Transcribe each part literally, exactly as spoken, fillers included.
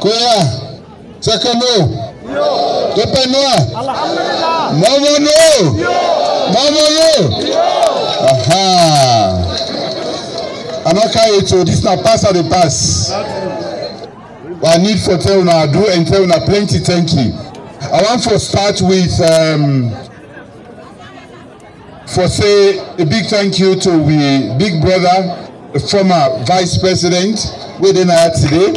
Koya, Sakano, Topenwa, Alhamdulillah. Momono, Momono. Aha. I'm not carrying to this now pass or the pass. I need for tell una do and tell una plenty thank you. I want to start with um, for say a big thank you to the big brother, the former vice president, within our today.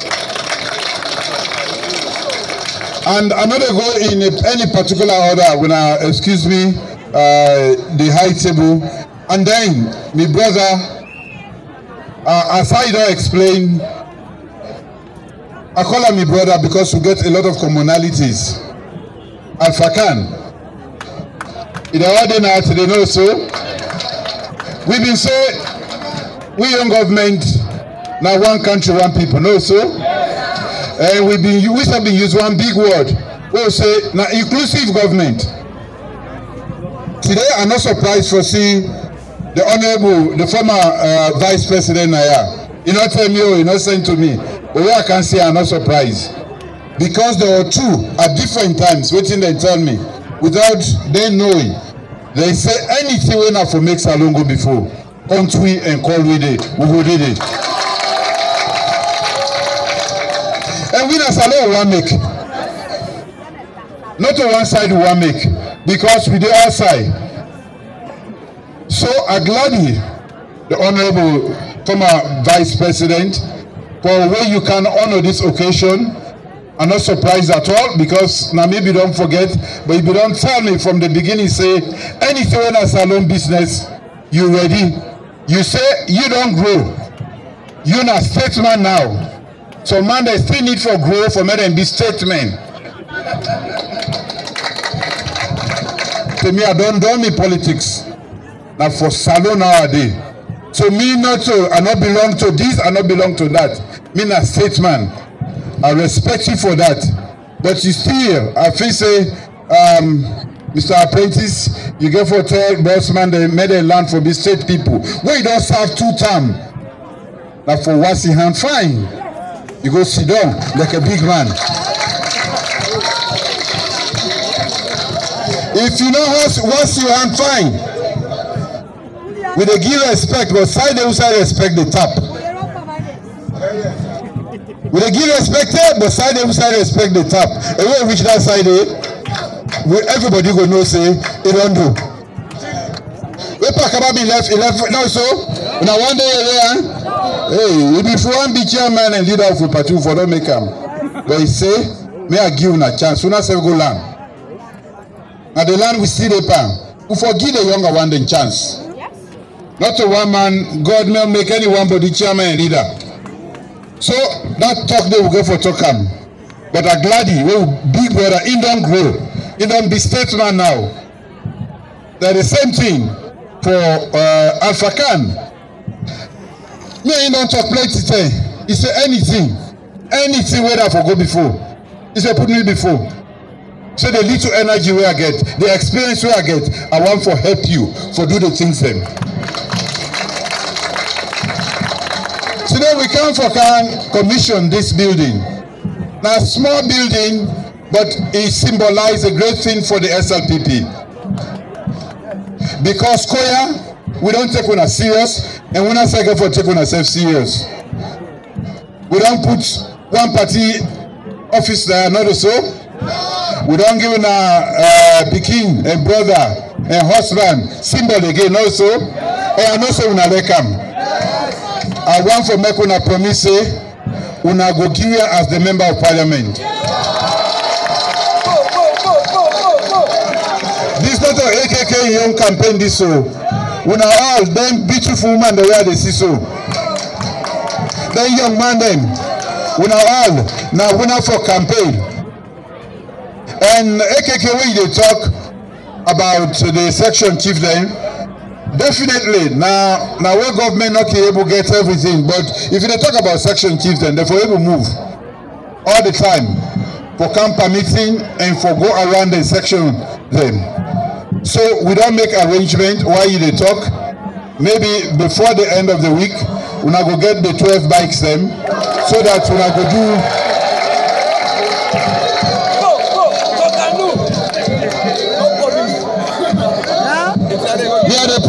And I'm not going to go in any particular order when I, excuse me, uh, the high table. And then, my brother, uh, as I don't explain, I call him my brother because we get a lot of commonalities. Alpha Khan. In the ordinary today, know so. We've been saying, we young government, now one country, one people, know so. And we've been, we have been use one big word. We'll say, now inclusive government. Today, I'm not surprised for see the honorable, the former uh, vice president Naya. You not tell me, oh, you not saying to me. But where I can say I'm not surprised. Because there were two at different times waiting they tell me without them knowing. They say anything when I for make Salon go before. Country and call with it. We will did it. And we as Salon one make. Not on one side we one make. Because we the other side. So I gladly the honorable former vice president for where you can honor this occasion. I'm not surprised at all because now maybe don't forget, but if you don't tell me from the beginning, say anything in a salon business, you ready? You say you don't grow. You're not statesman now. So man, they still need for growth for me to be statesman. To me, I don't do me politics. Now for salon nowadays. So me not to, I not belong to this, I not belong to that. Me not statesman. I respect you for that. But you still, I feel say, um, Mister Apprentice, you get for tell bossman they made a land for the state people. Where you don't serve two term. Now for what's in hand, fine. You go sit down like a big man. If you know what's your hand, fine. With a give respect, but side they side respect the top. We dey give respect there, but side they side respect the top. And when we reach that side, eh, we, everybody go know say it don't do. We pack about me left, left now so. Now one day there, hey, if you want to be chairman and leader of the party, for don't make him. But he say, may I give you a chance? We not say go land. Now the land we see the pan. We forgive the younger one the chance. Not to one man, God may make anyone but the chairman and leader. So that talk they will go for Tokam. But I'm glad he will big brother, he don't grow. He don't be statesman now. They're the same thing for uh, Alpha Khan. Me, he don't talk plenty thing. He say anything. Anything where I for go before. He say put me before. So the little energy where I get, the experience where I get, I want for help you for do the things them. Today we come for can commission this building. Now small building, but it symbolizes a great thing for the S L P P. Because Koya, we don't take on a serious, and we're not second for take on ourselves serious. We don't put one party office there, not so. We don't give a uh, Peking, a brother, a husband, symbol again also. And also una welcome. I want to make una promise una go give you as the member of parliament. This not a A K K young campaign this so. Una all them beautiful women the way they see so. Then young man them. Una all now una for campaign. And A K K when they talk about the section chief then. Definitely, now, now where government not able to get everything, but if they talk about section chiefs, then they're able to move all the time for camp permitting and for go around the section then. So we don't make arrangement while you they talk. Maybe before the end of the week, we now go get the twelve bikes them, so that we now go do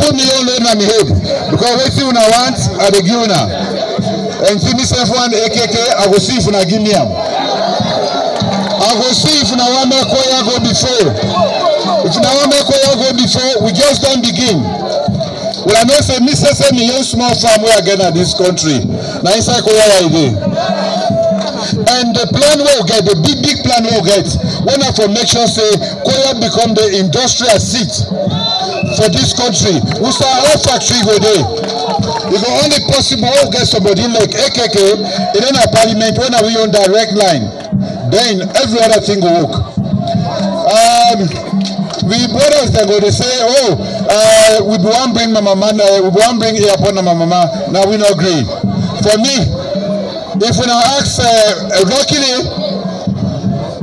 put me on load on my head because wetin una want I dey give una. And see me self one A K K, I go see if una give me am. I go see if una want make Koya go before. If una want make Koya go before, we just don't begin. Well, I know say me say say me young small farm wey I get in this country. Na inside Koya I dey. And the plan we get, the big big plan we get, we have to make sure say Koya become the industrial seat for this country. We start our factory go there. It's only possible we get somebody like A K K in a parliament when we on direct line. Then every other thing will work. Um, we brothers they go they say, oh, uh, we want bring my mama, uh, we want bring airport my mama. Now we not agree. For me, if we now ask uh, luckily.